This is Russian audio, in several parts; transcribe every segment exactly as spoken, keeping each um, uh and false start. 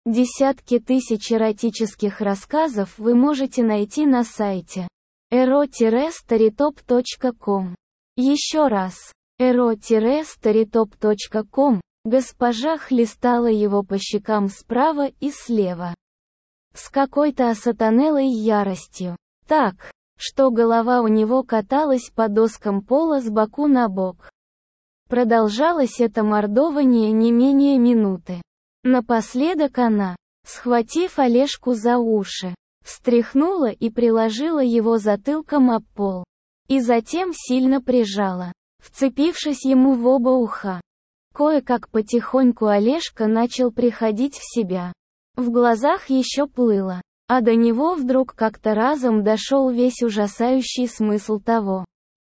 Десятки тысяч эротических рассказов вы можете найти на сайте эро старитоп точка ком. Еще раз. эро старитоп точка ком. Госпожа хлестала его по щекам справа и слева. С какой-то осатанелой яростью. Так, что голова у него каталась по доскам пола с боку на бок. Продолжалось это мордование не менее минуты. Напоследок она, схватив Олежку за уши, встряхнула и приложила его затылком об пол. И затем сильно прижала, вцепившись ему в оба уха. Кое-как потихоньку Олежка начал приходить в себя. В глазах еще плыло, а до него вдруг как-то разом дошел весь ужасающий смысл того,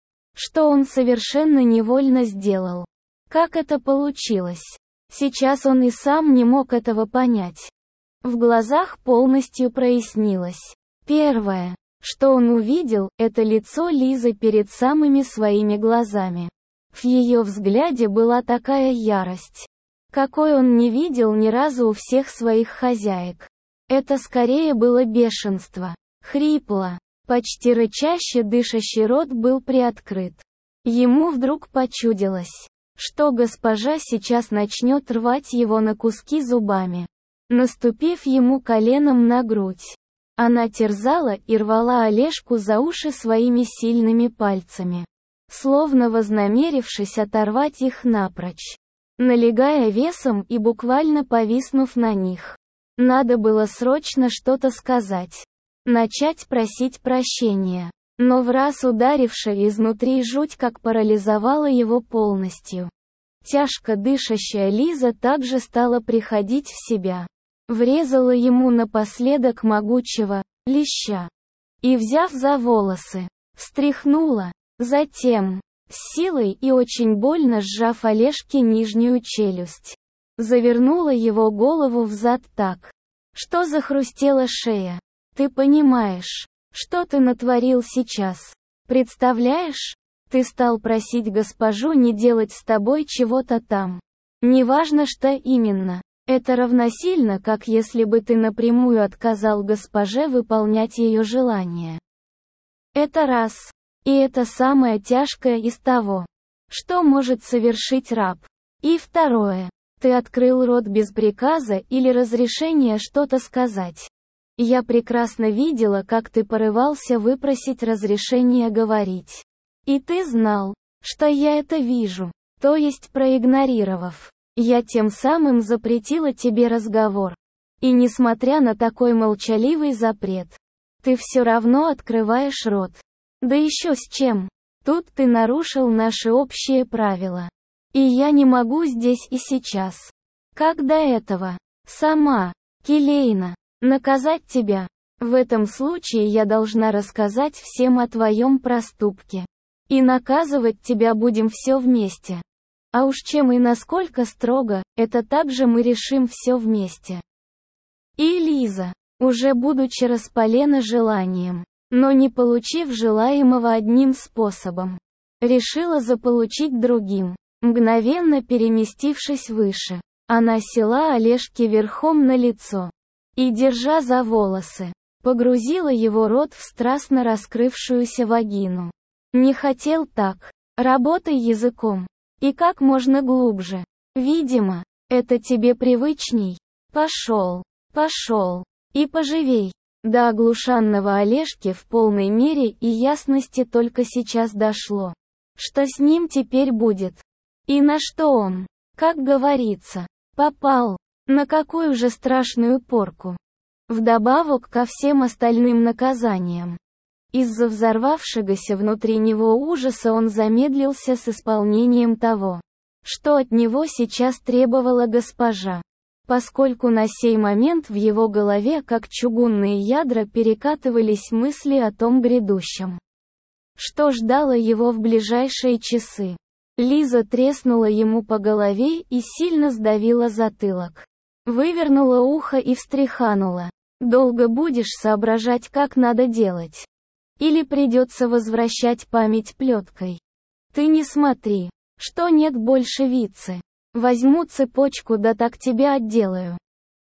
что он совершенно невольно сделал. Как это получилось? Сейчас он и сам не мог этого понять. В глазах полностью прояснилось. Первое, что он увидел, это лицо Лизы перед самыми своими глазами. В ее взгляде была такая ярость, какой он не видел ни разу у всех своих хозяек. Это скорее было бешенство. Хрипло, почти рычаще дышащий рот был приоткрыт. Ему вдруг почудилось, что госпожа сейчас начнет рвать его на куски зубами. Наступив ему коленом на грудь, она терзала и рвала Олежку за уши своими сильными пальцами, словно вознамерившись оторвать их напрочь, налегая весом и буквально повиснув на них. Надо было срочно что-то сказать, начать просить прощения. Но враз ударившая изнутри жуть как парализовала его полностью. Тяжко дышащая Лиза также стала приходить в себя. Врезала ему напоследок могучего леща. И, взяв за волосы, встряхнула. Затем, с силой и очень больно сжав Олежке нижнюю челюсть, завернула его голову взад так, что захрустела шея. «Ты понимаешь, что ты натворил сейчас? Представляешь? Ты стал просить госпожу не делать с тобой чего-то там. Неважно, что именно. Это равносильно, как если бы ты напрямую отказал госпоже выполнять ее желание. Это раз. И это самое тяжкое из того, что может совершить раб. И второе. Ты открыл рот без приказа или разрешения что-то сказать. Я прекрасно видела, как ты порывался выпросить разрешение говорить. И ты знал, что я это вижу, то есть проигнорировав. Я тем самым запретила тебе разговор. И несмотря на такой молчаливый запрет, ты все равно открываешь рот. Да еще с чем? Тут ты нарушил наши общие правила. И я не могу здесь и сейчас, как до этого, сама, келейно, наказать тебя. В этом случае я должна рассказать всем о твоем проступке. И наказывать тебя будем все вместе. А уж чем и насколько строго, это также мы решим все вместе. И Лиза, уже будучи распалена желанием, но не получив желаемого одним способом, решила заполучить другим. Мгновенно переместившись выше, она села Олежке верхом на лицо и, держа за волосы, погрузила его рот в страстно раскрывшуюся вагину. Не хотел так. Работай языком. И как можно глубже. Видимо, это тебе привычней. Пошел, пошел. И поживей. До оглушанного Олежки в полной мере и ясности только сейчас дошло. Что с ним теперь будет? И на что он, как говорится, попал? На какую же страшную порку? Вдобавок ко всем остальным наказаниям. Из-за взорвавшегося внутри него ужаса он замедлился с исполнением того, что от него сейчас требовала госпожа, поскольку на сей момент в его голове как чугунные ядра перекатывались мысли о том грядущем, что ждало его в ближайшие часы. Лиза треснула ему по голове и сильно сдавила затылок. Вывернула ухо и встряханула. «Долго будешь соображать, как надо делать? Или придется возвращать память плеткой? Ты не смотри, что нет больше вицы. Возьму цепочку да так тебя отделаю.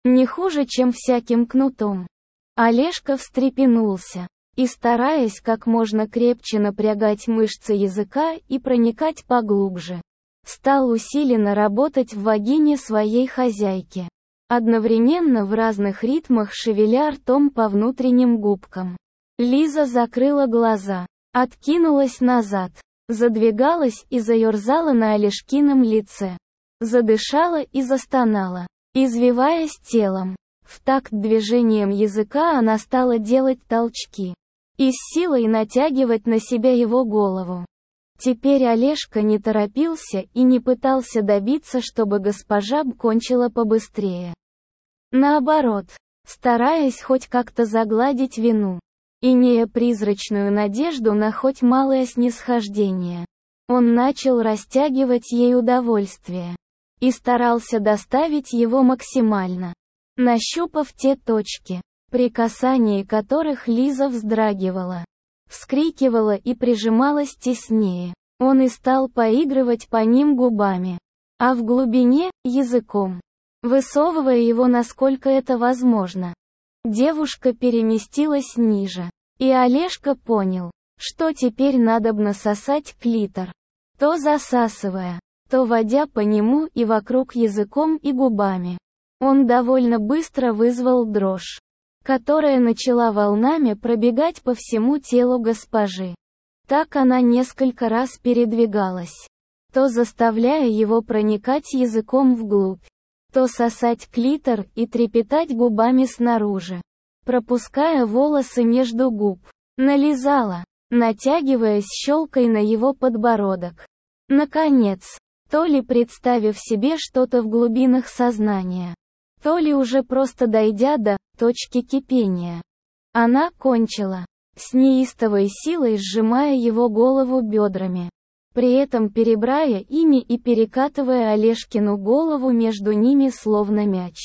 Не хуже, чем всяким кнутом. Олежка встрепенулся. И, стараясь как можно крепче напрягать мышцы языка и проникать поглубже, стал усиленно работать в вагине своей хозяйки, одновременно в разных ритмах шевеля ртом по внутренним губкам. Лиза закрыла глаза, откинулась назад, задвигалась и заерзала на Олежкином лице, задышала и застонала, извиваясь телом. В такт движением языка она стала делать толчки и с силой натягивать на себя его голову. Теперь Олежка не торопился и не пытался добиться, чтобы госпожа б кончила побыстрее. Наоборот, стараясь хоть как-то загладить вину, имея призрачную надежду на хоть малое снисхождение, он начал растягивать ей удовольствие и старался доставить его максимально, нащупав те точки, при касании которых Лиза вздрагивала, вскрикивала и прижималась теснее. Он и стал поигрывать по ним губами, а в глубине – языком, высовывая его насколько это возможно. Девушка переместилась ниже, и Олежка понял, что теперь надобно сосать клитор, то засасывая, то водя по нему и вокруг языком и губами. Он довольно быстро вызвал дрожь, которая начала волнами пробегать по всему телу госпожи. Так она несколько раз передвигалась, то заставляя его проникать языком вглубь, то сосать клитор и трепетать губами снаружи, пропуская волосы между губ, нализала, натягиваясь щелкой на его подбородок. Наконец, то ли представив себе что-то в глубинах сознания, то ли уже просто дойдя до точки кипения, она кончила, с неистовой силой сжимая его голову бедрами, при этом перебирая ими и перекатывая Олежкину голову между ними словно мяч.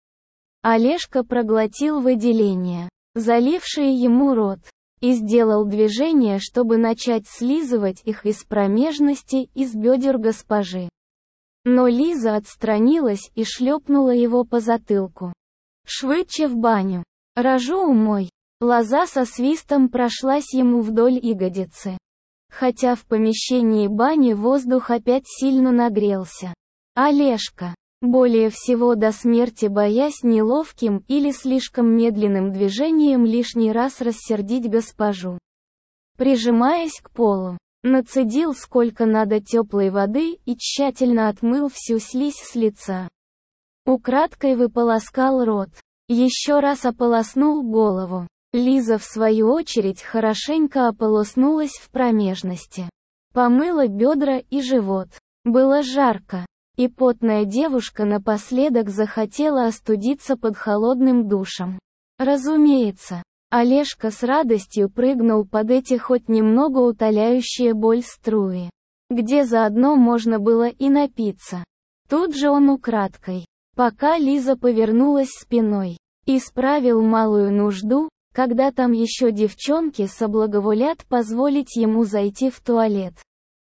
Олежка проглотил выделения, залившие ему рот, и сделал движение, чтобы начать слизывать их из промежности, из бедер госпожи. Но Лиза отстранилась и шлепнула его по затылку. «Швыдче в баню. Рожу умой». Лоза со свистом прошлась ему вдоль ягодицы. Хотя в помещении бани воздух опять сильно нагрелся. Олежка, более всего до смерти боясь неловким или слишком медленным движением лишний раз рассердить госпожу, прижимаясь к полу, нацедил сколько надо теплой воды и тщательно отмыл всю слизь с лица. Украдкой выполоскал рот, еще раз ополоснул голову. Лиза в свою очередь хорошенько ополоснулась в промежности. Помыла бедра и живот. Было жарко, и потная девушка напоследок захотела остудиться под холодным душем. Разумеется, Олежка с радостью прыгнул под эти хоть немного утоляющие боль струи, где заодно можно было и напиться. Тут же он украдкой, пока Лиза повернулась спиной, исправил малую нужду, когда там еще девчонки соблаговолят позволить ему зайти в туалет.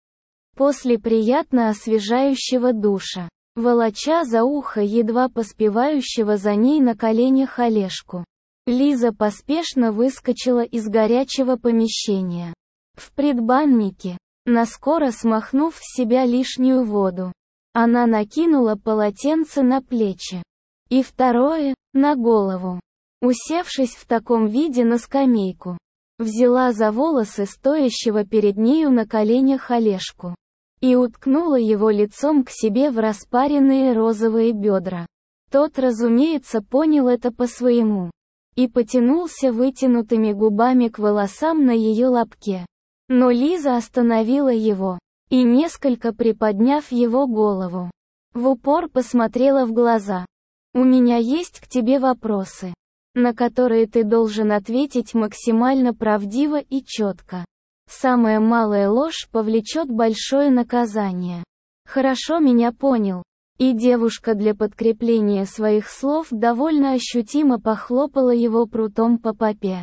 После приятно освежающего душа, волоча за ухо едва поспевающего за ней на коленях Олежку, Лиза поспешно выскочила из горячего помещения. В предбаннике, наскоро смахнув с себя лишнюю воду, она накинула полотенце на плечи. И второе, на голову. Усевшись в таком виде на скамейку, взяла за волосы стоящего перед нею на коленях Олежку и уткнула его лицом к себе в распаренные розовые бедра. Тот, разумеется, понял это по-своему и потянулся вытянутыми губами к волосам на ее лобке. Но Лиза остановила его и, несколько приподняв его голову, в упор посмотрела в глаза. «У меня есть к тебе вопросы, на которые ты должен ответить максимально правдиво и четко. Самая малая ложь повлечет большое наказание. Хорошо меня понял?» И девушка для подкрепления своих слов довольно ощутимо похлопала его прутом по попе.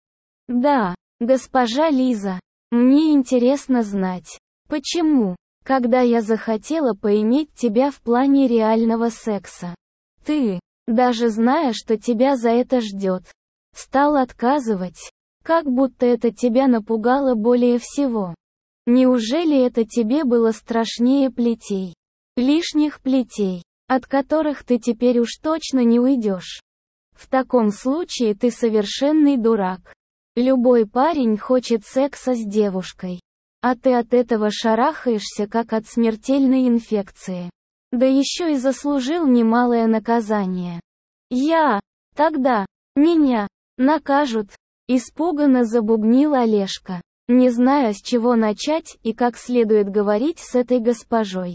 «Да, госпожа Лиза, мне интересно знать, почему, когда я захотела поиметь тебя в плане реального секса, ты даже зная, что тебя за это ждет. Стал отказывать. Как будто это тебя напугало более всего. Неужели это тебе было страшнее плетей? Лишних плетей, от которых ты теперь уж точно не уйдешь. В таком случае ты совершенный дурак. Любой парень хочет секса с девушкой. А ты от этого шарахаешься, как от смертельной инфекции. Да еще и заслужил немалое наказание. Я, тогда, меня, накажут, испуганно забубнил Олежка, не зная, с чего начать и как следует говорить с этой госпожой.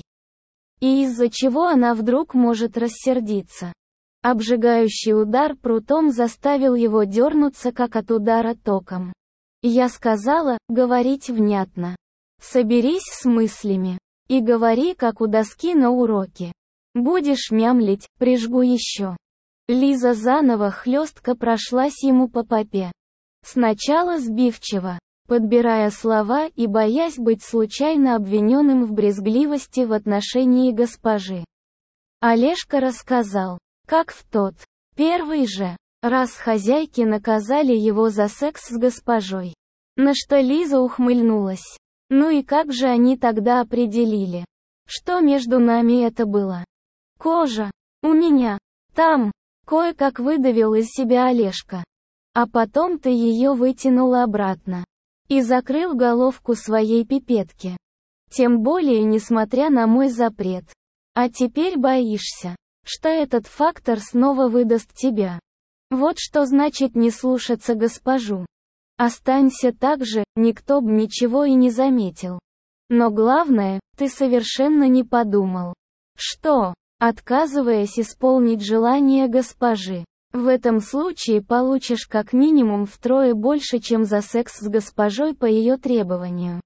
И из-за чего она вдруг может рассердиться. Обжигающий удар прутом заставил его дернуться, как от удара током. Я сказала, говорить внятно. Соберись с мыслями. И говори, как у доски на уроке. Будешь мямлить, прижгу еще. Лиза заново хлестко прошлась ему по попе. Сначала сбивчиво, подбирая слова и боясь быть случайно обвиненным в брезгливости в отношении госпожи. Олежка рассказал, как в тот, первый же, раз хозяйки наказали его за секс с госпожой. На что Лиза ухмыльнулась. Ну и как же они тогда определили, что между нами это было? Кожа. У меня. Там. Кое-как выдавил из себя Олежка. А потом ты ее вытянула обратно. И закрыл головку своей пипетки. Тем более, несмотря на мой запрет. А теперь боишься, что этот фактор снова выдаст тебя. Вот что значит не слушаться госпожу. Останься так же, никто б ничего и не заметил. Но главное, ты совершенно не подумал, что, отказываясь исполнить желание госпожи, в этом случае получишь как минимум втрое больше, чем за секс с госпожой по ее требованию.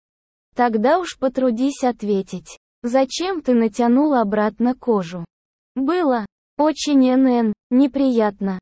Тогда уж потрудись ответить, зачем ты натянул обратно кожу. Было очень эн-эн, неприятно.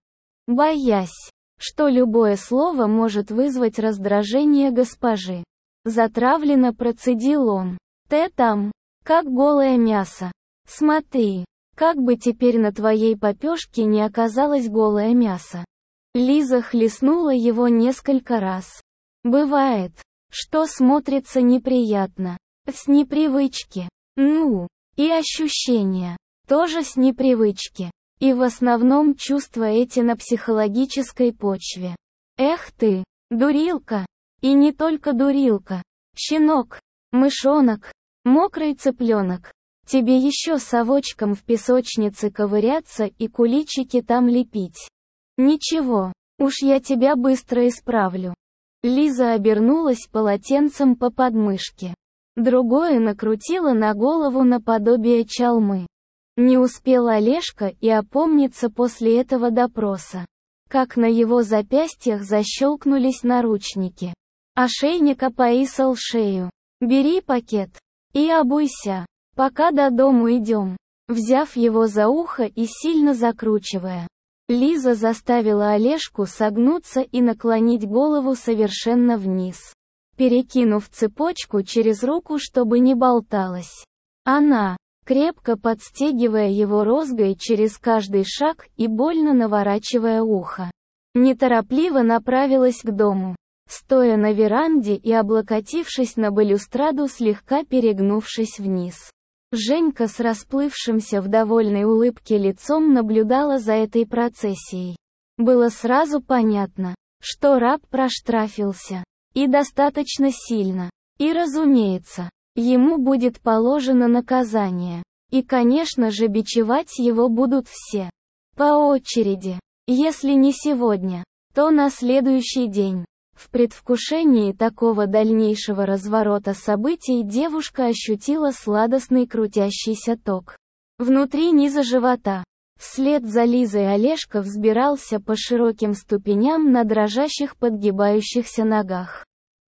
Боясь, что любое слово может вызвать раздражение госпожи. Затравленно процедил он. Ты там, как голое мясо. Смотри, как бы теперь на твоей попёшке не оказалось голое мясо. Лиза хлестнула его несколько раз. Бывает, что смотрится неприятно. С непривычки. Ну, и ощущения. Тоже с непривычки. И в основном чувства эти на психологической почве. Эх ты, дурилка. И не только дурилка. Щенок, мышонок, мокрый цыпленок. Тебе еще совочком в песочнице ковыряться и куличики там лепить. Ничего, уж я тебя быстро исправлю. Лиза обернулась полотенцем по подмышке. Другое накрутила на голову наподобие чалмы. Не успел Олежка и опомниться после этого допроса. Как на его запястьях защелкнулись наручники. Ошейник опоясал шею. Бери пакет. И обуйся. Пока до дому идем. Взяв его за ухо и сильно закручивая. Лиза заставила Олежку согнуться и наклонить голову совершенно вниз. Перекинув цепочку через руку, чтобы не болталась. Она, крепко подстегивая его розгой через каждый шаг и больно наворачивая ухо, неторопливо направилась к дому, стоя на веранде и облокотившись на балюстраду, слегка перегнувшись вниз. Женька с расплывшимся в довольной улыбке лицом наблюдала за этой процессией. Было сразу понятно, что раб проштрафился. И достаточно сильно. И разумеется, ему будет положено наказание. И, конечно же, бичевать его будут все. По очереди. Если не сегодня, то на следующий день. В предвкушении такого дальнейшего разворота событий девушка ощутила сладостный крутящийся ток. Внутри низа живота. Вслед за Лизой Олежка взбирался по широким ступеням на дрожащих подгибающихся ногах.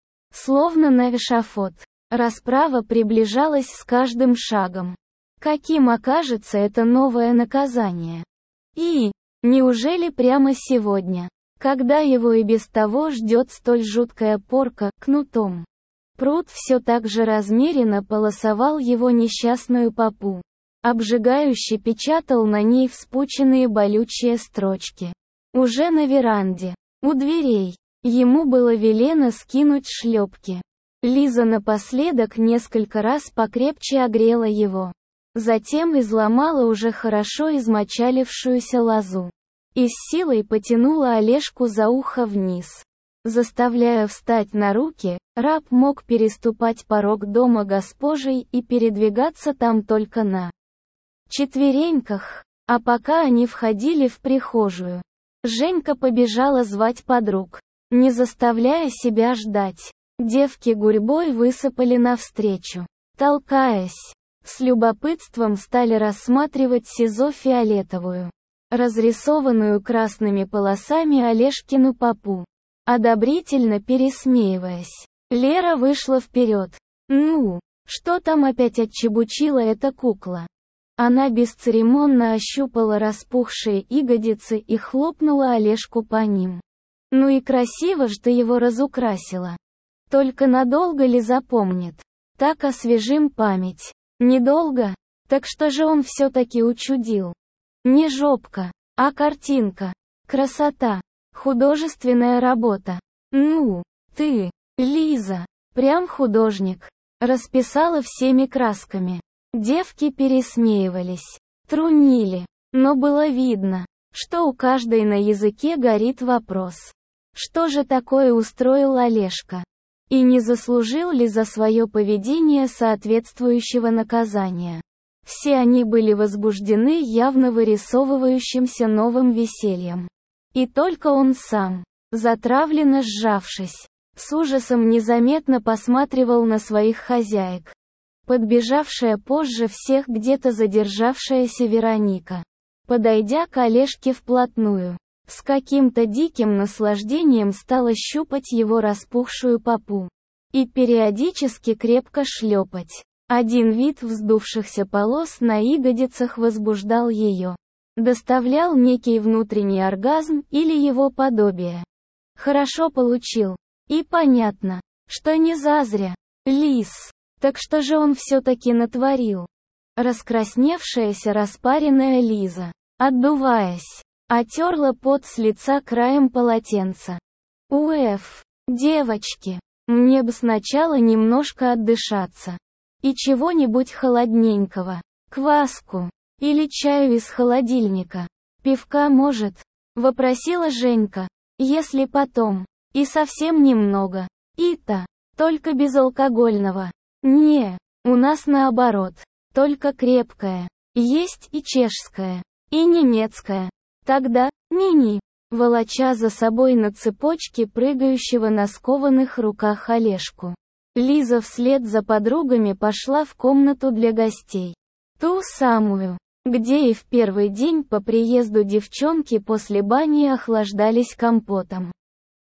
Словно на эшафот. Расправа приближалась с каждым шагом. Каким окажется это новое наказание? И, неужели прямо сегодня, когда его и без того ждет столь жуткая порка, кнутом? Прут все так же размеренно полосовал его несчастную попу. обжигающе печатал на ней вспученные болючие строчки. Уже на веранде, у дверей, ему было велено скинуть шлепки. Лиза напоследок несколько раз покрепче огрела его. Затем изломала уже хорошо измочалившуюся лозу. И с силой потянула Олежку за ухо вниз. Заставляя встать на руки, раб мог переступать порог дома Госпожей и передвигаться там только на четвереньках. А пока они входили в прихожую, Женька побежала звать подруг. Не заставляя себя ждать, девки гурьбой высыпали навстречу. Толкаясь, с любопытством стали рассматривать сизо фиолетовую, разрисованную красными полосами Олежкину попу. Одобрительно пересмеиваясь, Лера вышла вперед. «Ну, что там опять отчебучила эта кукла?» Она бесцеремонно ощупала распухшие ягодицы и хлопнула Олежку по ним. «Ну и красиво ж ты его разукрасила. Только надолго ли запомнит? Так освежим память. Недолго? Так что же он все-таки учудил? Не жопка, а картинка. Красота. Художественная работа. Ну, ты, Лиза, прям художник. Расписала всеми красками». Девки пересмеивались, трунили, но было видно, что у каждой на языке горит вопрос. Что же такое устроил Олежка? И не заслужил ли за свое поведение соответствующего наказания? Все они были возбуждены явно вырисовывающимся новым весельем. И только он сам, затравленно сжавшись, с ужасом незаметно посматривал на своих хозяек. Подбежавшая позже всех где-то задержавшаяся Вероника, подойдя к Олежке вплотную, с каким-то диким наслаждением стала щупать его распухшую попу и периодически крепко шлепать. Один вид вздувшихся полос на ягодицах возбуждал ее, доставлял некий внутренний оргазм или его подобие. Хорошо получил. И понятно, что не зазря. Лис. Так что же он все-таки натворил? Раскрасневшаяся распаренная Лиза, отдуваясь, отерла пот с лица краем полотенца. Уэф, девочки, мне бы сначала немножко отдышаться. И чего-нибудь холодненького, кваску, или чаю из холодильника. Пивка может? Вопросила Женька. Если потом. И совсем немного. И-то, только безалкогольного. Не, у нас наоборот, только крепкое. Есть и чешское, и немецкое. Тогда, ни-ни, волоча за собой на цепочке прыгающего на скованных руках Олежку. Лиза вслед за подругами пошла в комнату для гостей. Ту самую, где и в первый день по приезду девчонки после бани охлаждались компотом.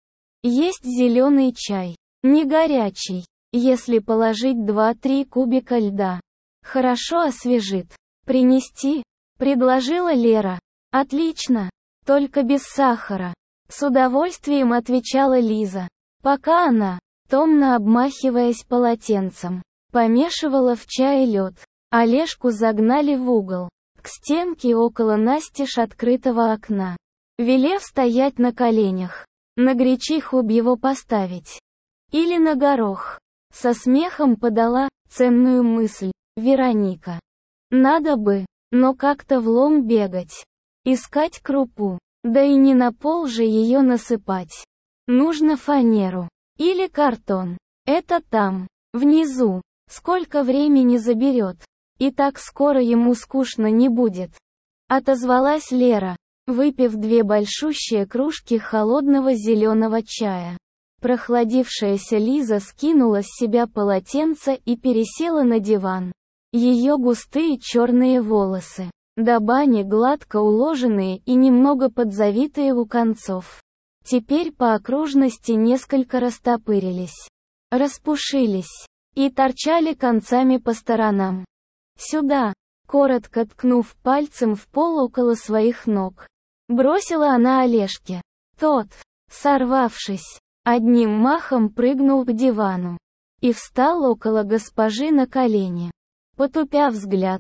Есть зеленый чай, не горячий. Если положить два-три кубика льда, хорошо освежит. Принести? Предложила Лера. Отлично, только без сахара. С удовольствием отвечала Лиза. Пока она, томно обмахиваясь полотенцем, помешивала в чае лед. Олежку загнали в угол, к стенке около настежь открытого окна, велев стоять на коленях. На гречиху б его поставить. Или на горох. Со смехом подала ценную мысль Вероника. Надо бы, но как-то влом бегать. Искать крупу. Да и не на пол же ее насыпать. Нужно фанеру. Или картон. Это там, внизу. Сколько времени заберет. И так скоро ему скучно не будет. Отозвалась Лера, выпив две большущие кружки холодного зеленого чая. Прохладившаяся Лиза скинула с себя полотенце и пересела на диван. Ее густые черные волосы, до бани гладко уложенные и немного подзавитые у концов, теперь по окружности несколько растопырились, распушились и торчали концами по сторонам. «Сюда!» — коротко ткнув пальцем в пол около своих ног, бросила она Олежке. Тот, сорвавшись, одним махом прыгнул к дивану и встал около госпожи на колени. Потупя взгляд,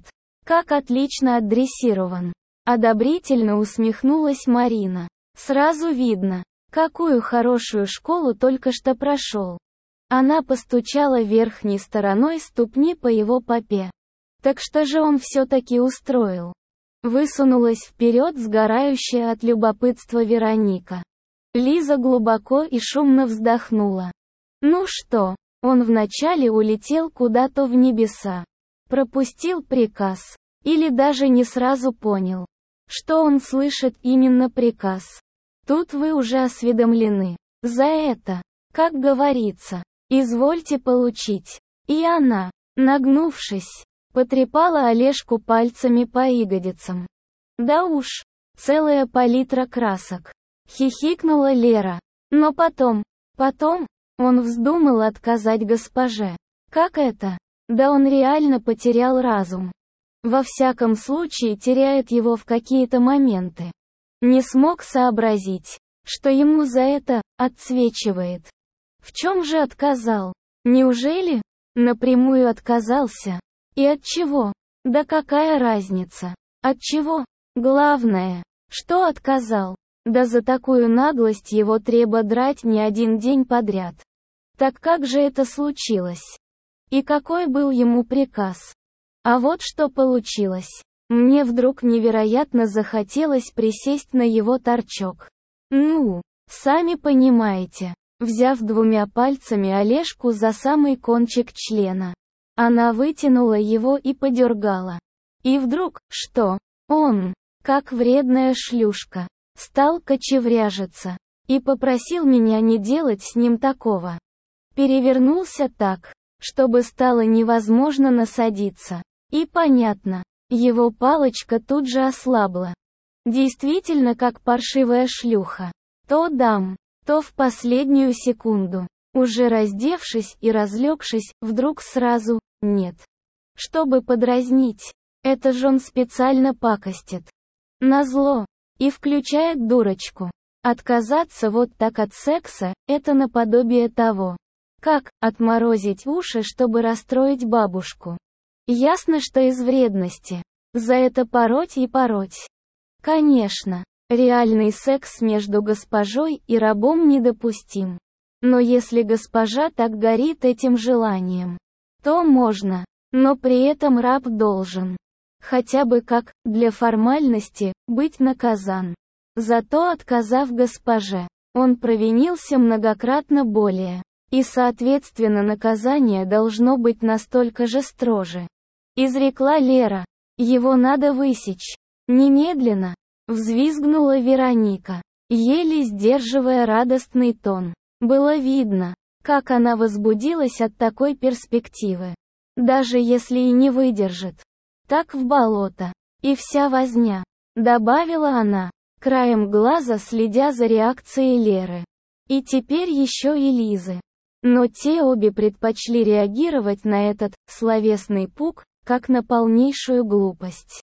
Как отлично отдрессирован. Одобрительно усмехнулась Марина. Сразу видно, какую хорошую школу только что прошел. Она постучала верхней стороной ступни по его попе. Так что же он все-таки устроил? Высунулась вперед сгорающая от любопытства Вероника. Лиза глубоко и шумно вздохнула. Ну что, он вначале улетел куда-то в небеса. Пропустил приказ. Или даже не сразу понял, что он слышит именно приказ. Тут вы уже осведомлены. За это, как говорится, извольте получить. И она, нагнувшись, потрепала Олежку пальцами по ягодицам. Да уж, целая палитра красок. Хихикнула Лера. Но потом, потом, он вздумал отказать госпоже. Как это? Да он реально потерял разум. Во всяком случае теряет его в какие-то моменты. Не смог сообразить, что ему за это отсвечивает. В чем же отказал? Неужели напрямую отказался? И от чего? Да какая разница? От чего? Главное, что отказал. Да за такую наглость его треба драть не один день подряд. Так как же это случилось? И какой был ему приказ? А вот что получилось. Мне вдруг невероятно захотелось присесть на его торчок. Ну, сами понимаете. Взяв двумя пальцами Олежку за самый кончик члена, она вытянула его и подергала. И вдруг, что? Он, как вредная шлюшка, стал кочевряжиться. И попросил меня не делать с ним такого. Перевернулся так, чтобы стало невозможно насадиться. И понятно, его палочка тут же ослабла. Действительно как паршивая шлюха. То дам, то в последнюю секунду. Уже раздевшись и разлегшись, вдруг сразу, нет. Чтобы подразнить. Это же он специально пакостит. Назло. И включает дурочку. Отказаться вот так от секса, это наподобие того. Как отморозить уши, чтобы расстроить бабушку. Ясно, что из вредности. За это пороть и пороть. Конечно, реальный секс между госпожой и рабом недопустим. Но если госпожа так горит этим желанием, то можно. Но при этом раб должен, хотя бы как, для формальности, быть наказан. Зато отказав госпоже, он провинился многократно более. И соответственно наказание должно быть настолько же строже. Изрекла Лера. Его надо высечь. Немедленно. Взвизгнула Вероника, еле сдерживая радостный тон. Было видно, как она возбудилась от такой перспективы. Даже если и не выдержит. Так в болото. И вся возня. Добавила она, краем глаза следя за реакцией Леры. И теперь еще и Лизы. Но те обе предпочли реагировать на этот словесный пук, как на полнейшую глупость.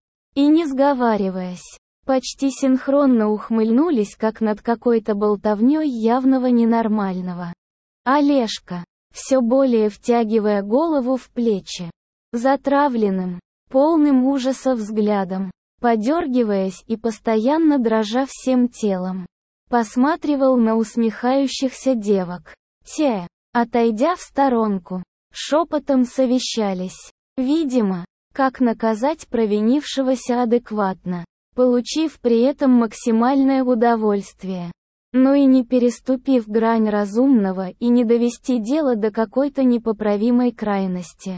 И не сговариваясь, почти синхронно ухмыльнулись, как над какой-то болтовней явного ненормального. Олежка, все более втягивая голову в плечи, затравленным, полным ужаса взглядом, подергиваясь и постоянно дрожа всем телом, посматривал на усмехающихся девок. Те, отойдя в сторонку, шепотом совещались. Видимо, как наказать провинившегося адекватно, получив при этом максимальное удовольствие. Но и не переступив грань разумного и не довести дело до какой-то непоправимой крайности.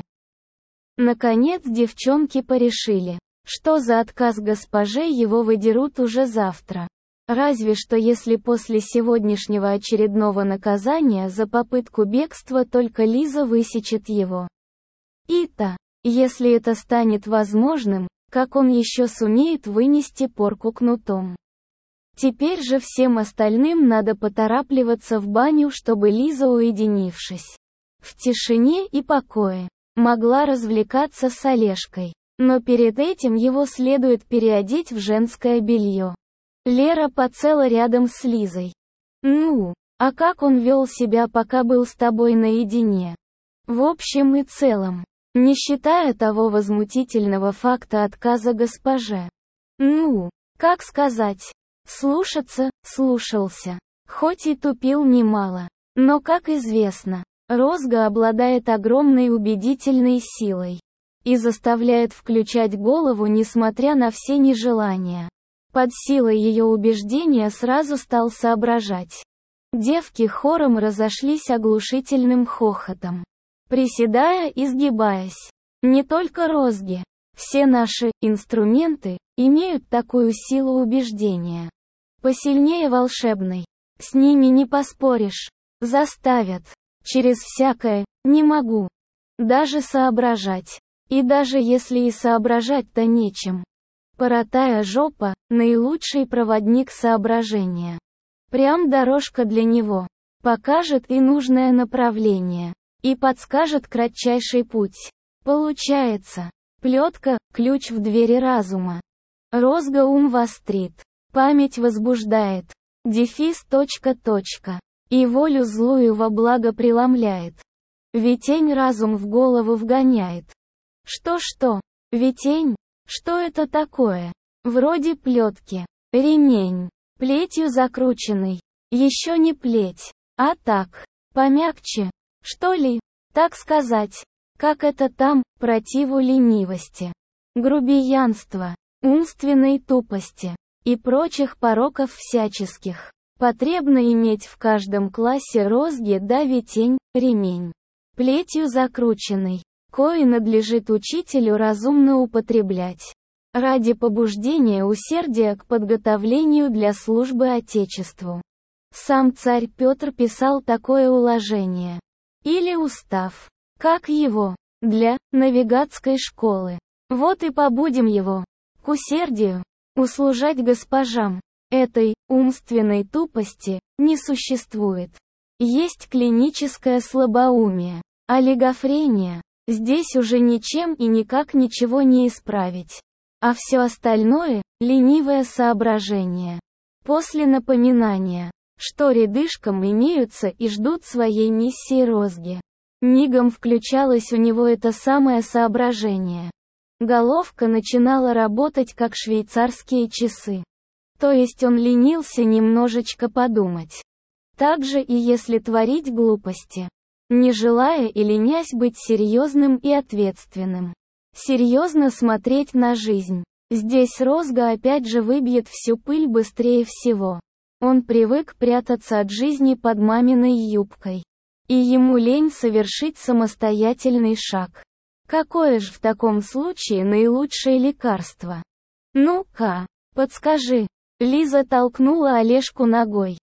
Наконец девчонки порешили, что за отказ госпоже его выдерут уже завтра. Разве что если после сегодняшнего очередного наказания за попытку бегства только Лиза высечет его. И-то, если это станет возможным, как он еще сумеет вынести порку кнутом. Теперь же всем остальным надо поторапливаться в баню, чтобы Лиза, уединившись в тишине и покое, могла развлекаться с Олежкой. Но перед этим его следует переодеть в женское белье. Лера подсела рядом с Лизой. «Ну, а как он вел себя, пока был с тобой наедине?» «В общем и целом, Не считая того возмутительного факта отказа госпоже. Ну, как сказать? Слушаться, слушался. Хоть и тупил немало. Но, как известно, розга обладает огромной убедительной силой. И заставляет включать голову несмотря на все нежелания. Под силой ее убеждения сразу стал соображать. Девки хором разошлись оглушительным хохотом. Приседая и сгибаясь. Не только розги. Все наши инструменты имеют такую силу убеждения. Посильнее волшебной. С ними не поспоришь. Заставят. Через всякое «не могу». Даже соображать. И даже если и соображать-то нечем. Поротая жопа – наилучший проводник соображения. Прям дорожка для него. Покажет и нужное направление. И подскажет кратчайший путь. Получается. Плетка – ключ в двери разума. Розга ум вострит. Память возбуждает. Дефис точка точка. И волю злую во благо преломляет. Ветень разум в голову вгоняет. Что-что? Ветень? Что это такое? Вроде плетки. Ремень. Плетью закрученный. Еще не плеть. А так. Помягче. Что ли? Так сказать. Как это там, противу ленивости. Грубиянства. Умственной тупости. И прочих пороков всяческих. Потребно иметь в каждом классе розги да ветень, ремень. Плетью закрученный. Кое надлежит учителю разумно употреблять. Ради побуждения усердия к подготовлению для службы Отечеству. Сам царь Петр писал такое уложение. Или устав. Как его? Для навигатской школы. Вот и побудем его. К усердию. Услужать госпожам. Этой умственной тупости не существует. Есть клиническое слабоумие. Олигофрения. Здесь уже ничем и никак ничего не исправить. А все остальное – ленивое соображение. После напоминания, что рядышком имеются и ждут своей миссии розги. Мигом включалось у него это самое соображение. Головка начинала работать как швейцарские часы. То есть он ленился немножечко подумать. Так же и если творить глупости. Не желая и ленясь быть серьезным и ответственным. Серьезно смотреть на жизнь. Здесь розга опять же выбьет всю пыль быстрее всего. Он привык прятаться от жизни под маминой юбкой. И ему лень совершить самостоятельный шаг. Какое ж в таком случае наилучшее лекарство? Ну-ка, подскажи. Лиза толкнула Олежку ногой.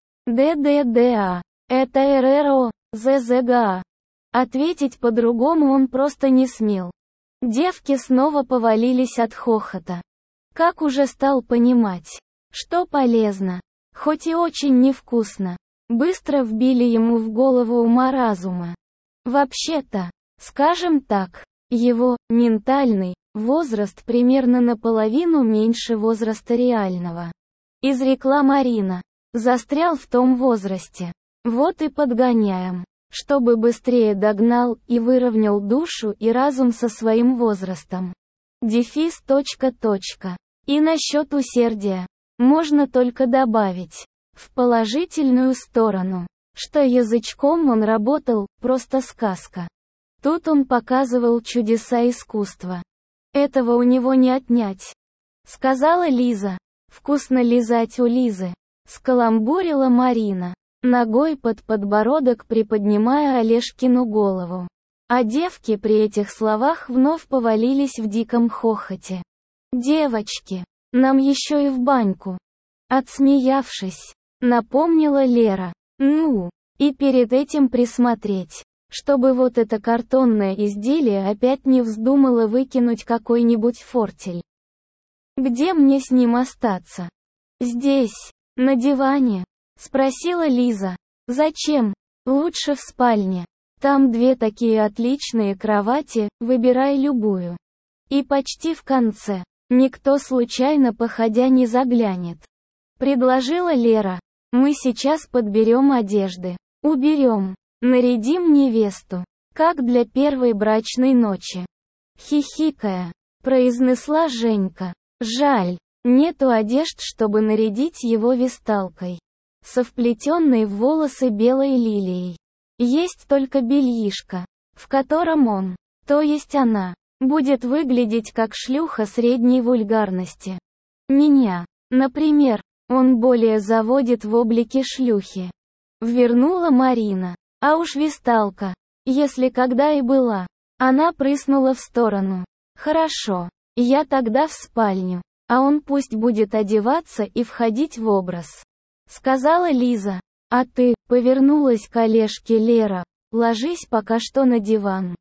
ДДДА. Это РРО. ЗЗГА. Ответить по-другому он просто не смел. Девки снова повалились от хохота. Как уже стал понимать, что полезно, хоть и очень невкусно, быстро вбили ему в голову ума-разума. Вообще-то, скажем так, его ментальный возраст примерно наполовину меньше возраста реального. Изрекла Марина. Застрял в том возрасте. Вот и подгоняем, чтобы быстрее догнал и выровнял душу и разум со своим возрастом. Дефис точка точка. И насчет усердия. Можно только добавить. В положительную сторону. Что язычком он работал, просто сказка. Тут он показывал чудеса искусства. Этого у него не отнять. Сказала Лиза. Вкусно лизать у Лизы. Скаламбурила Марина. Ногой под подбородок приподнимая Олежкину голову. А девки при этих словах вновь повалились в диком хохоте. «Девочки, нам еще и в баньку!» Отсмеявшись, напомнила Лера. «Ну, и перед этим присмотреть, чтобы вот это картонное изделие опять не вздумало выкинуть какой-нибудь фортель. Где мне с ним остаться? Здесь, на диване?» Спросила Лиза. «Зачем? Лучше в спальне. Там две такие отличные кровати, выбирай любую. И почти в конце. Никто случайно походя не заглянет». Предложила Лера. «Мы сейчас подберем одежды. Уберем. Нарядим невесту. Как для первой брачной ночи. хихикая, произнесла Женька. Жаль, нету одежд, чтобы нарядить его висталкой, со вплетенной в волосы белой лилией. Есть только бельишко, в котором он, то есть она, будет выглядеть как шлюха средней вульгарности. Меня, например, он более заводит в облике шлюхи. Ввернула Марина. А уж висталка, если когда и была. Она прыснула в сторону. Хорошо, я тогда в спальню, а он пусть будет одеваться и входить в образ. Сказала Лиза. А ты, повернулась к Олежке Лера, ложись пока что на диван.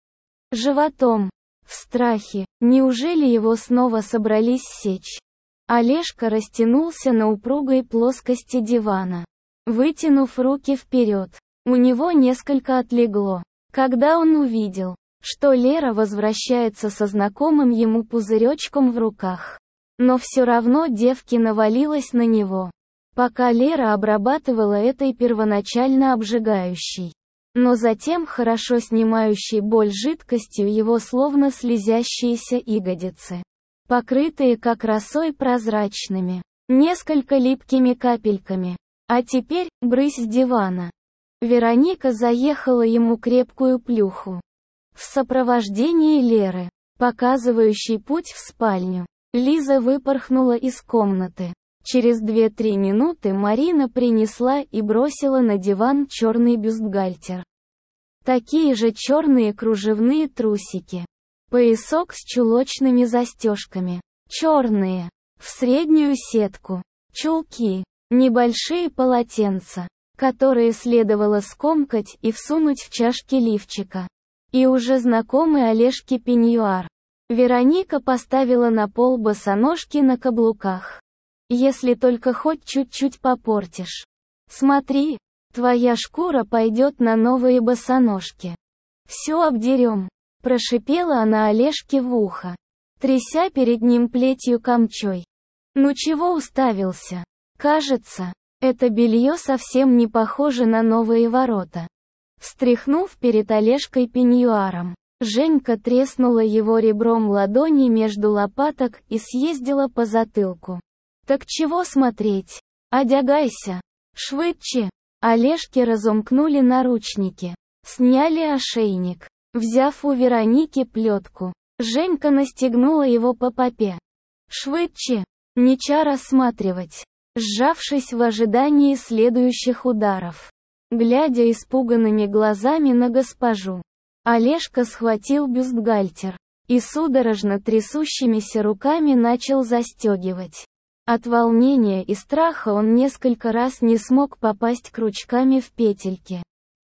Животом, в страхе, неужели его снова собрались сечь? Олежка растянулся на упругой плоскости дивана, вытянув руки вперед. У него несколько отлегло, когда он увидел, что Лера возвращается со знакомым ему пузыречком в руках. Но все равно девки навалилась на него, пока Лера обрабатывала этой первоначально обжигающей, но затем хорошо снимающей боль жидкостью его словно слезящиеся ягодицы, покрытые как росой прозрачными, несколько липкими капельками. А теперь, брысь с дивана. Вероника заехала ему крепкую плюху. В сопровождении Леры, показывающей путь в спальню, Лиза выпорхнула из комнаты. Через две-три минуты Марина принесла и бросила на диван черный бюстгальтер. Такие же черные кружевные трусики. Поясок с чулочными застежками. Черные. В среднюю сетку. Чулки. Небольшие полотенца, которые следовало скомкать и всунуть в чашки лифчика. И уже знакомый Олежке пеньюар. Вероника поставила на пол босоножки на каблуках. Если только хоть чуть-чуть попортишь. Смотри, твоя шкура пойдет на новые босоножки. Все обдерем, прошипела она Олежке в ухо, тряся перед ним плетью камчой. Ну чего уставился? Кажется, это белье совсем не похоже на новые ворота. Встряхнув перед Олежкой пеньюаром, Женька треснула его ребром ладони между лопаток и съездила по затылку. Так чего смотреть? Одягайся. Швыдче. Олежке разомкнули наручники. Сняли ошейник. Взяв у Вероники плетку, Женька настегнула его по попе. Швыдче. Неча рассматривать. Сжавшись в ожидании следующих ударов. Глядя испуганными глазами на госпожу, Олежка схватил бюстгальтер и судорожно трясущимися руками начал застегивать. От волнения и страха он несколько раз не смог попасть крючками в петельки,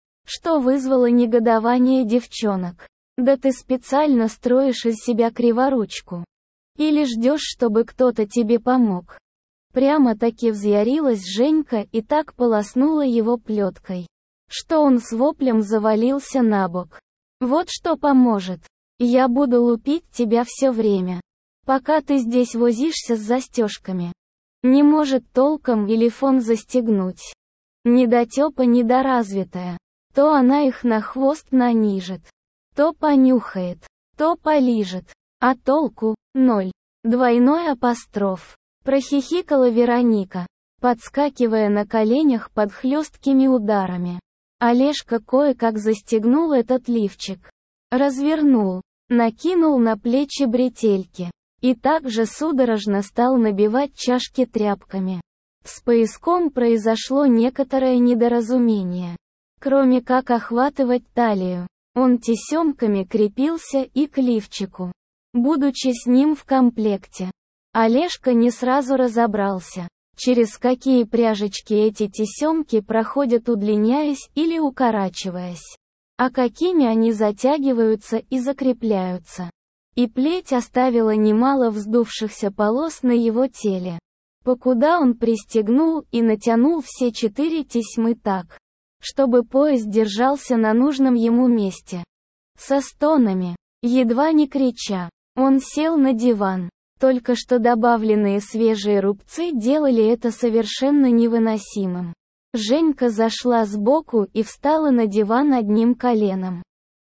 что вызвало негодование девчонок. Да ты специально строишь из себя криворучку? Или ждешь, чтобы кто-то тебе помог? Прямо-таки взъярилась Женька и так полоснула его плеткой, что он с воплем завалился на бок. Вот что поможет. Я буду лупить тебя все время, пока ты здесь возишься с застежками. Не может толком или фон застегнуть. Недотепа недоразвитая. То она их на хвост нанижет, то понюхает, то полижет. А толку – ноль. Двойной апостроф. Прохихикала Вероника, подскакивая на коленях под хлесткими ударами. Олежка кое-как застегнул этот лифчик. Развернул, накинул на плечи бретельки. И также судорожно стал набивать чашки тряпками. С пояском произошло некоторое недоразумение. Кроме как охватывать талию, он тесемками крепился и к лифчику, будучи с ним в комплекте. Олежка не сразу разобрался, через какие пряжечки эти тесемки проходят, удлиняясь или укорачиваясь, а какими они затягиваются и закрепляются. И плеть оставила немало вздувшихся полос на его теле, покуда он пристегнул и натянул все четыре тесьмы так, чтобы пояс держался на нужном ему месте. Со стонами, едва не крича, он сел на диван. Только что добавленные свежие рубцы делали это совершенно невыносимым. Женька зашла сбоку и встала на диван одним коленом.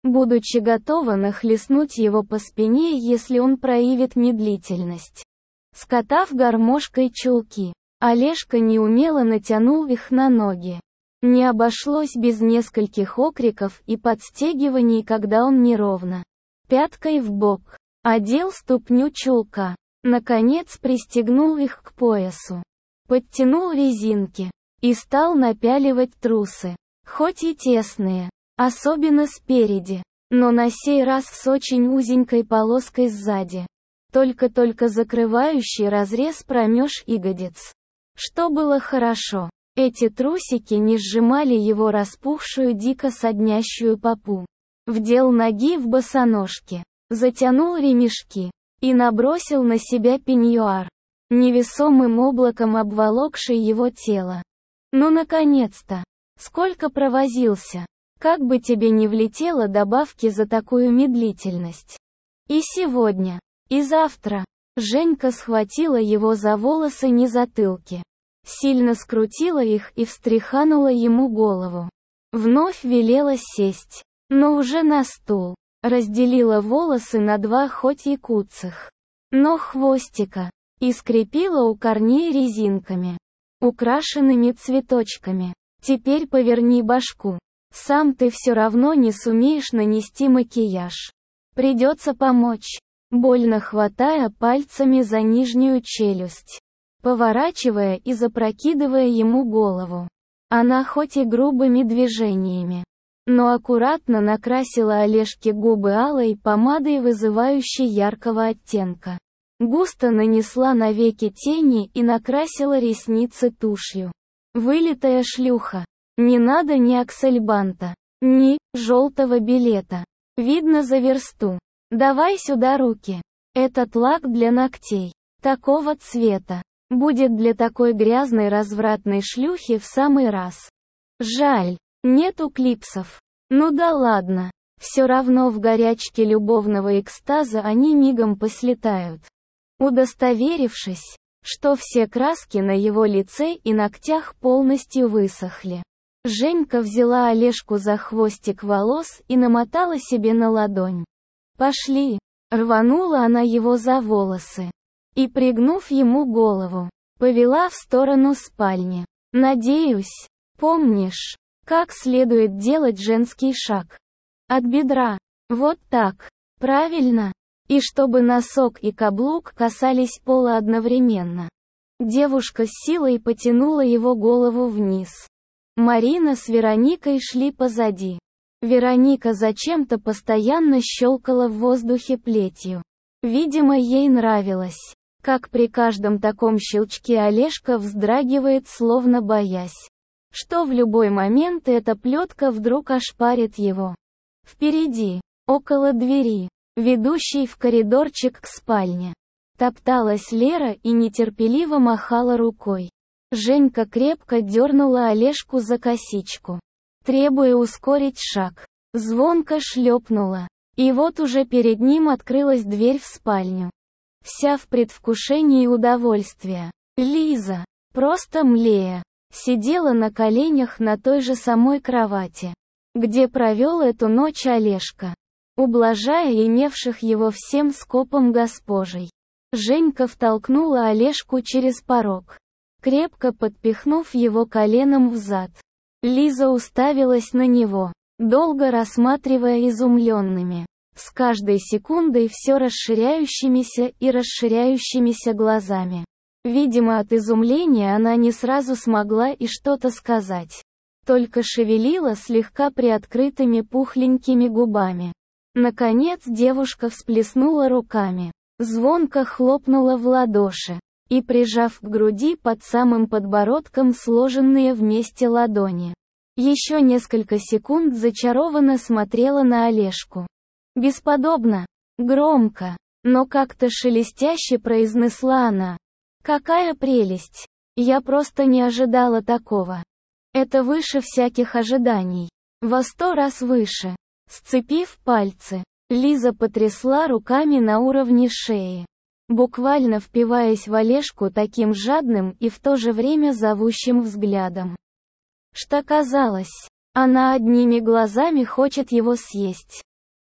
будучи готова нахлестнуть его по спине, если он проявит медлительность. Скотав гармошкой чулки, Олежка неумело натянул их на ноги. Не обошлось без нескольких окриков и подстегиваний, когда он неровно, пяткой в бок, одел ступню чулка, наконец пристегнул их к поясу, подтянул резинки и стал напяливать трусы, хоть и тесные, особенно спереди, но на сей раз с очень узенькой полоской сзади, только-только закрывающий разрез промеж ягодиц. Что было хорошо, эти трусики не сжимали его распухшую дико соднящую попу. Вдел ноги в босоножки, затянул ремешки и набросил на себя пеньюар, невесомым облаком обволокший его тело. Ну наконец-то! Сколько провозился! Как бы тебе не влетело добавки за такую медлительность. И сегодня, и завтра. Женька схватила его за волосы не затылки, сильно скрутила их и встряханула ему голову. Вновь велела сесть, но уже на стул. Разделила волосы на два хоть и куцых, но хвостика, и скрепила у корней резинками, украшенными цветочками. Теперь поверни башку. Сам ты все равно не сумеешь нанести макияж. Придется помочь. Больно хватая пальцами за нижнюю челюсть, поворачивая и запрокидывая ему голову. Она хоть и грубыми движениями, но аккуратно накрасила Олежке губы алой помадой, вызывающей яркого оттенка. Густо нанесла на веки тени и накрасила ресницы тушью. Вылитая шлюха. Не надо ни аксельбанта, ни желтого билета. Видно за версту. Давай сюда руки. Этот лак для ногтей. Такого цвета. Будет для такой грязной развратной шлюхи в самый раз. Жаль, нету клипсов. Ну да ладно. Все равно в горячке любовного экстаза они мигом послетают. Удостоверившись, что все краски на его лице и ногтях полностью высохли, Женька взяла Олежку за хвостик волос и намотала себе на ладонь. «Пошли!» — рванула она его за волосы. И, пригнув ему голову, повела в сторону спальни. «Надеюсь, помнишь, как следует делать женский шаг. От бедра. Вот так. Правильно. И чтобы носок и каблук касались пола одновременно». Девушка с силой потянула его голову вниз. Марина с Вероникой шли позади. Вероника зачем-то постоянно щелкала в воздухе плетью. Видимо, ей нравилось, как при каждом таком щелчке Олежка вздрагивает, словно боясь, что в любой момент эта плетка вдруг ошпарит его. Впереди, около двери, ведущей в коридорчик к спальне, топталась Лера и нетерпеливо махала рукой. Женька крепко дернула Олежку за косичку, требуя ускорить шаг. Звонко шлепнула. И вот уже перед ним открылась дверь в спальню. Вся в предвкушении удовольствия. Лиза, просто млея, сидела на коленях на той же самой кровати, где провел эту ночь Олежка, ублажая имевших его всем скопом госпожей. Женька втолкнула Олежку через порог, крепко подпихнув его коленом взад. Лиза уставилась на него, долго рассматривая изумленными, с каждой секундой все расширяющимися и расширяющимися глазами. Видимо, от изумления она не сразу смогла и что-то сказать, только шевелила слегка приоткрытыми пухленькими губами. Наконец девушка всплеснула руками, звонко хлопнула в ладоши и, прижав к груди под самым подбородком сложенные вместе ладони, еще несколько секунд зачарованно смотрела на Олежку. Бесподобно, громко, но как-то шелестяще произнесла она. «Какая прелесть! Я просто не ожидала такого. Это выше всяких ожиданий. Во сто раз выше». Сцепив пальцы, Лиза потрясла руками на уровне шеи, буквально впиваясь в Олежку таким жадным и в то же время зовущим взглядом, что казалось, она одними глазами хочет его съесть.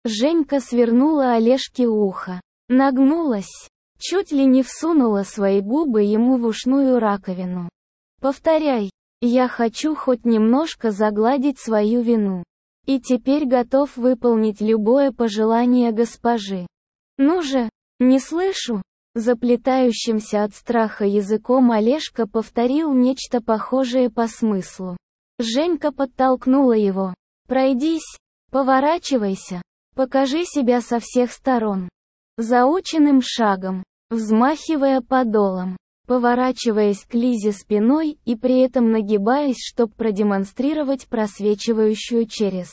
Женька свернула Олежке ухо. Нагнулась. Чуть ли не всунула свои губы ему в ушную раковину. «Повторяй. Я хочу хоть немножко загладить свою вину. И теперь готов выполнить любое пожелание госпожи. Ну же, не слышу». Заплетающимся от страха языком Олежка повторил нечто похожее по смыслу. Женька подтолкнула его. «Пройдись, поворачивайся, покажи себя со всех сторон». Заученным шагом, взмахивая подолом, поворачиваясь к Лизе спиной и при этом нагибаясь, чтобы продемонстрировать просвечивающую через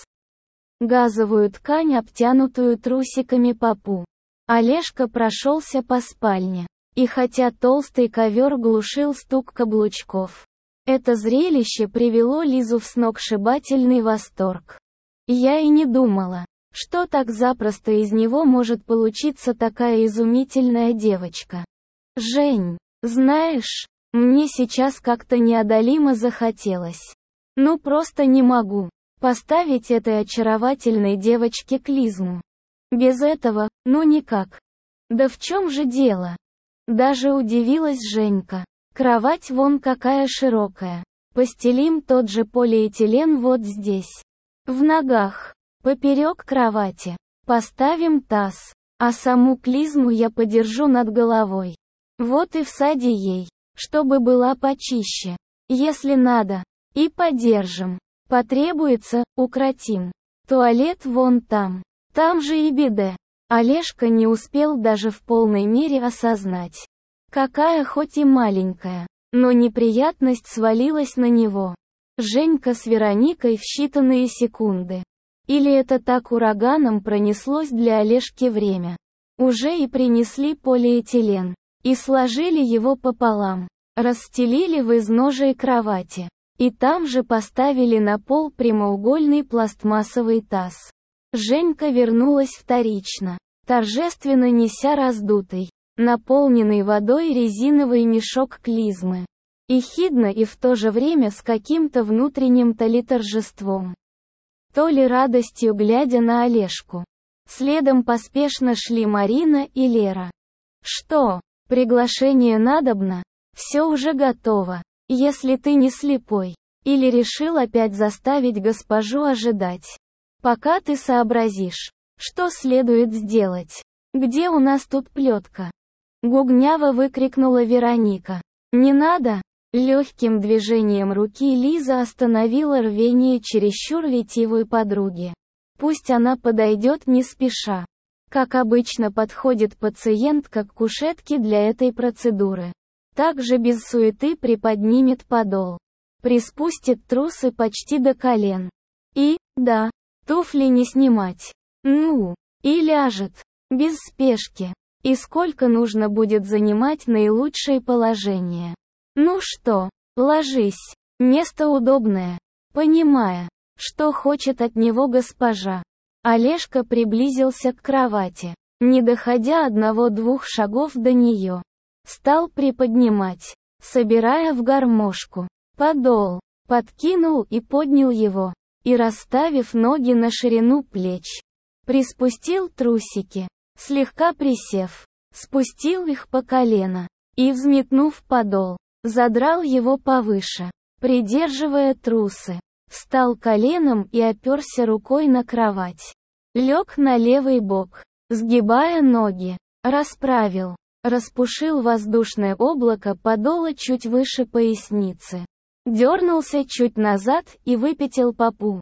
газовую ткань, обтянутую трусиками попу. Олежка прошелся по спальне. И хотя толстый ковер глушил стук каблучков, это зрелище привело Лизу в сногсшибательный восторг. Я и не думала, что так запросто из него может получиться такая изумительная девочка. Жень, знаешь, мне сейчас как-то неодолимо захотелось. Ну просто не могу поставить этой очаровательной девочке клизму. Без этого, ну никак. Да в чем же дело? Даже удивилась Женька. Кровать вон какая широкая. Постелим тот же полиэтилен вот здесь. В ногах. Поперек кровати. Поставим таз. А саму клизму я подержу над головой. Вот и всади ей, чтобы была почище. Если надо. И подержим. Потребуется, укротим. Туалет вон там. Там же и биде. Олежка не успел даже в полной мере осознать, какая хоть и маленькая, но неприятность свалилась на него. Женька с Вероникой в считанные секунды. Или это так ураганом пронеслось для Олежки время. Уже и принесли полиэтилен. И сложили его пополам. Расстелили в изножии кровати. И там же поставили на пол прямоугольный пластмассовый таз. Женька вернулась вторично, торжественно неся раздутый, наполненный водой резиновый мешок клизмы. Ехидно и в то же время с каким-то внутренним то ли торжеством, то ли радостью глядя на Олежку. Следом поспешно шли Марина и Лера. «Что, приглашение надобно? Все уже готово, если ты не слепой. Или решил опять заставить госпожу ожидать? Пока ты сообразишь, что следует сделать. Где у нас тут плетка?» Гугняво выкрикнула Вероника. «Не надо!» Легким движением руки Лиза остановила рвение чересчур ретивой подруги. Пусть она подойдет не спеша. Как обычно подходит пациентка к кушетке для этой процедуры. Также без суеты приподнимет подол. Приспустит трусы почти до колен. И, да, туфли не снимать. Ну, и ляжет. Без спешки. И сколько нужно будет занимать наилучшее положение. Ну что, ложись. Место удобное. Понимая, что хочет от него госпожа. Олежка приблизился к кровати, не доходя одного-двух шагов до нее. Стал приподнимать, собирая в гармошку. Подол. Подкинул и поднял его. И расставив ноги на ширину плеч, приспустил трусики, слегка присев, спустил их по колено, и, взметнув подол, задрал его повыше, придерживая трусы, встал коленом и оперся рукой на кровать. Лег на левый бок, сгибая ноги, расправил, распушил воздушное облако подола чуть выше поясницы. Дернулся чуть назад и выпятил попу.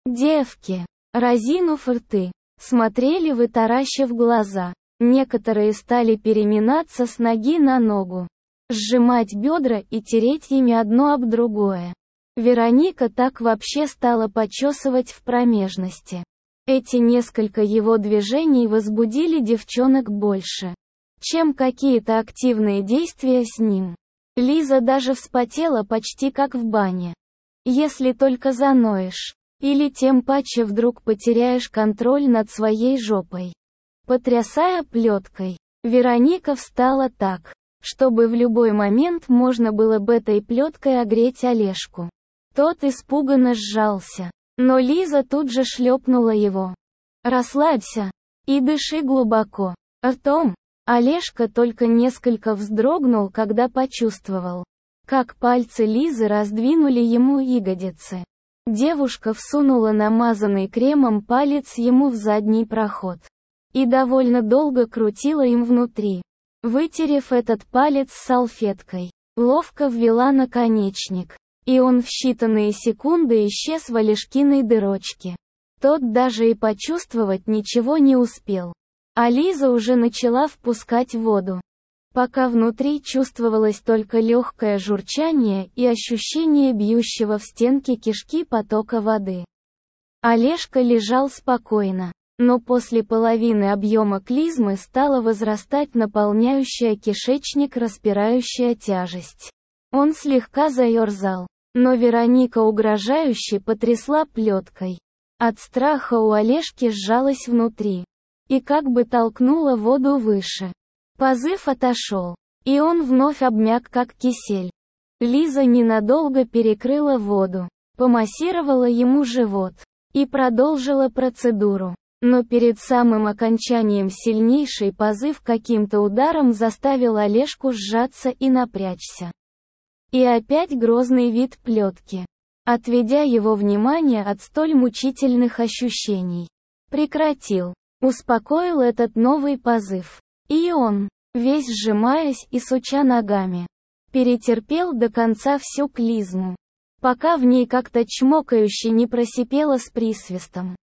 Девки, разинув рты, смотрели вытаращив глаза. Некоторые стали переминаться с ноги на ногу, сжимать бедра и тереть ими одно об другое. Вероника так вообще стала почесывать в промежности. Эти несколько его движений возбудили девчонок больше, чем какие-то активные действия с ним. Лиза даже вспотела почти как в бане. Если только заноешь. Или тем паче вдруг потеряешь контроль над своей жопой. Потрясая плеткой, Вероника встала так, чтобы в любой момент можно было бы этой плеткой огреть Олежку. Тот испуганно сжался, но Лиза тут же шлепнула его. Расслабься. И дыши глубоко. Ртом. Олежка только несколько вздрогнул, когда почувствовал, как пальцы Лизы раздвинули ему ягодицы. Девушка всунула намазанный кремом палец ему в задний проход. И довольно долго крутила им внутри. Вытерев этот палец салфеткой, ловко ввела наконечник. И он в считанные секунды исчез в Олежкиной дырочке. Тот даже и почувствовать ничего не успел. А Лиза уже начала впускать воду. Пока внутри чувствовалось только легкое журчание и ощущение бьющего в стенки кишки потока воды. Олежка лежал спокойно. Но после половины объема клизмы стала возрастать наполняющая кишечник распирающая тяжесть. Он слегка заерзал. Но Вероника угрожающе потрясла плеткой. От страха у Олежки сжалось внутри. И как бы толкнула воду выше. Позыв отошел. И он вновь обмяк как кисель. Лиза ненадолго перекрыла воду. Помассировала ему живот. И продолжила процедуру. Но перед самым окончанием сильнейший позыв каким-то ударом заставил Олежку сжаться и напрячься. И опять грозный вид плетки. Отведя его внимание от столь мучительных ощущений. Прекратил. Успокоил этот новый позыв. И он, весь сжимаясь и суча ногами, перетерпел до конца всю клизму. Пока в ней как-то чмокающе не просипело с присвистом.